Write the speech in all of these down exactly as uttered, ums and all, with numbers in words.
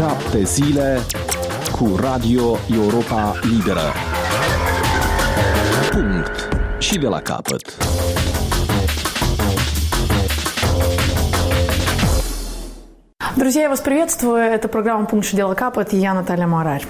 Șapte zile cu Radio Europa Liberă. Punct. Și de la capăt. Друзья, я вас приветствую. Это программа «Пункт и дело капот» и я, Наталья Марарь.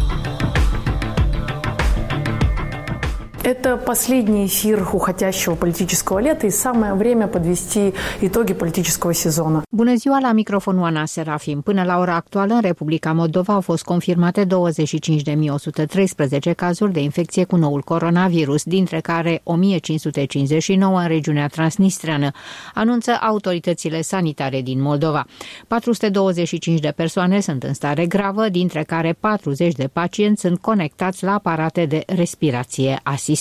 Это последний эфир уходящего политического лета и самое время подвести итоги политического сезона. Bună ziua, la microfonul Ana Serafim. Până la ora actuală, în Republica Moldova au fost confirmate douăzeci și cinci de mii o sută treisprezece cazuri de infecție cu noul coronavirus, dintre care o mie cinci sute cincizeci și nouă în regiunea transnistreană, anunță autoritățile sanitare din Moldova. patru sute douăzeci și cinci de persoane sunt în stare gravă, dintre care patruzeci de pacienți sunt conectați la aparate de respirație asistată.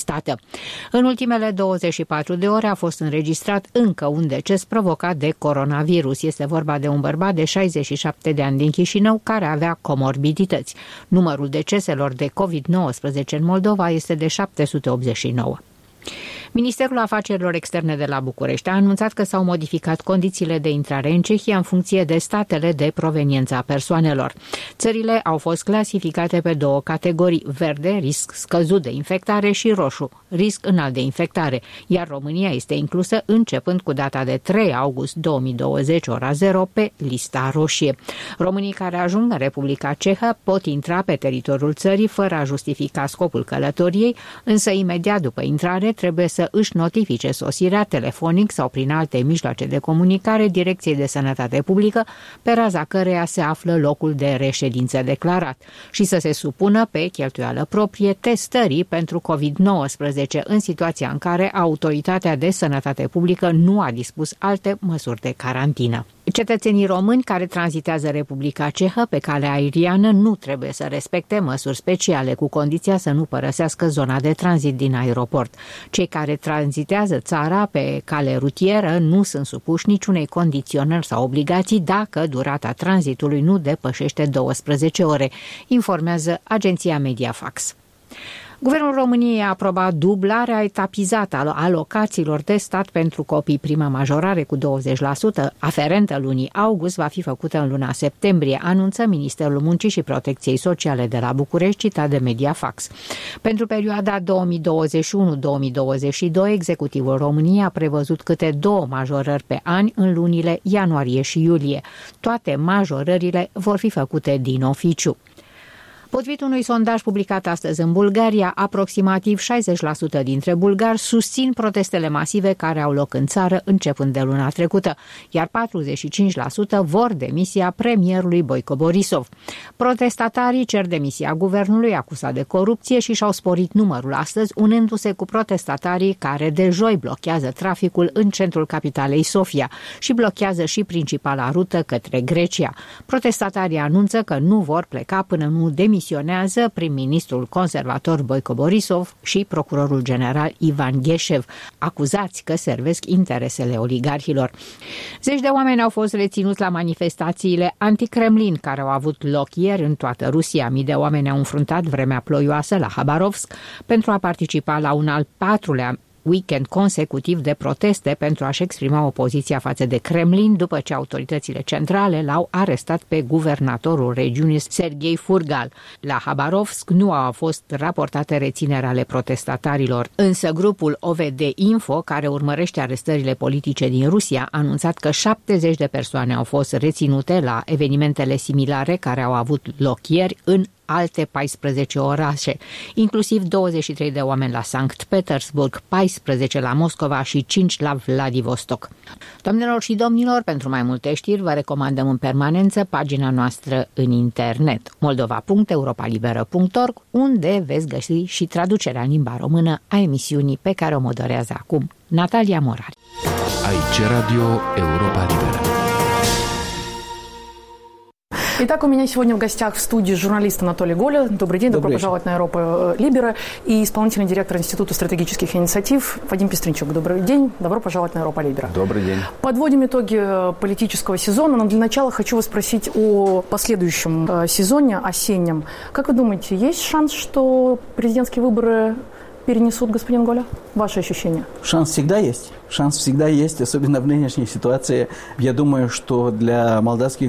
În ultimele douăzeci și patru de ore a fost înregistrat încă un deces provocat de coronavirus. Este vorba de un bărbat de șaizeci și șapte de ani din Chișinău care avea comorbidități. Numărul deceselor de covid nouăsprezece în Moldova este de șapte sute optzeci și nouă. Ministerul Afacerilor Externe de la București a anunțat că s-au modificat condițiile de intrare în Cehia în funcție de statele de proveniență a persoanelor. Țările au fost clasificate pe două categorii: verde, risc scăzut de infectare, și roșu, risc înalt de infectare, iar România este inclusă începând cu data de trei august două mii douăzeci, ora zero, pe lista roșie. Românii care ajung în Republica Cehă pot intra pe teritoriul țării fără a justifica scopul călătoriei, însă imediat după intrare trebuie să să își notifice sosirea telefonic sau prin alte mijloace de comunicare Direcției de Sănătate Publică, pe raza căreia se află locul de reședință declarat, și să se supună pe cheltuială proprie testării pentru covid nouăsprezece în situația în care Autoritatea de Sănătate Publică nu a dispus alte măsuri de carantină. Cetățenii români care tranzitează Republica Cehă pe cale aeriană nu trebuie să respecte măsuri speciale, cu condiția să nu părăsească zona de tranzit din aeroport. Cei care tranzitează țara pe cale rutieră nu sunt supuși niciunei condiționări sau obligații dacă durata tranzitului nu depășește douăsprezece ore, informează agenția Mediafax. Guvernul României a aprobat dublarea etapizată a alocațiilor de stat pentru copii. Prima majorare cu douăzeci la sută aferentă lunii august va fi făcută în luna septembrie, anunță Ministerul Muncii și Protecției Sociale de la București, citat de Mediafax. Pentru perioada două mii douăzeci și unu două mii douăzeci și doi, executivul României a prevăzut câte două majorări pe an în lunile ianuarie și iulie. Toate majorările vor fi făcute din oficiu. Potrivit unui sondaj publicat astăzi în Bulgaria, aproximativ șaizeci la sută dintre bulgari susțin protestele masive care au loc în țară începând de luna trecută, iar patruzeci și cinci la sută vor demisia premierului Boico Borisov. Protestatarii cer demisia guvernului acuzat de corupție și și-au sporit numărul astăzi, unându-se cu protestatarii care de joi blochează traficul în centrul capitalei Sofia și blochează și principala rută către Grecia. Protestatarii anunță că nu vor pleca până nu demisionează misionează prim-ministrul conservator Boico Borisov și procurorul general Ivan Gheșev, acuzați că servesc interesele oligarhilor. Zeci de oameni au fost reținuți la manifestațiile anti-Kremlin care au avut loc ieri în toată Rusia. Mii de oameni au înfruntat vremea ploioasă la Habarovsk pentru a participa la un al patrulea weekend consecutiv de proteste pentru a-și exprima opoziția față de Kremlin, după ce autoritățile centrale l-au arestat pe guvernatorul regiunii Serghei Furgal. La Habarovsk nu au fost raportate rețineri ale protestatarilor, însă grupul O V D Info, care urmărește arestările politice din Rusia, a anunțat că șaptezeci de persoane au fost reținute la evenimentele similare care au avut loc ieri în alte paisprezece orașe, inclusiv douăzeci și trei de oameni la Sankt Petersburg, paisprezece la Moscova și cinci la Vladivostok. Doamnelor și domnilor, pentru mai multe știri vă recomandăm în permanență pagina noastră în internet moldova punct europa liberă punct org, unde veți găsi și traducerea în limba română a emisiunii pe care o moderează acum Natalia Morari. Aici Radio Europa Liberă. Итак, у меня сегодня в гостях в студии журналист Анатолий Голя. Добрый день, добро Добрый пожаловать на Европа Либера. И исполнительный директор Института стратегических инициатив Вадим Пестренчук. Добрый день, добро пожаловать на Европа Либера. Добрый день. Подводим итоги политического сезона, но для начала хочу вас спросить о последующем сезоне, осеннем. Как вы думаете, есть шанс, что президентские выборы перенесут, господин Голя? Ваши ощущения? Шанс всегда есть. Шанс всегда есть, особенно в нынешней ситуации. Я думаю, что для молдавских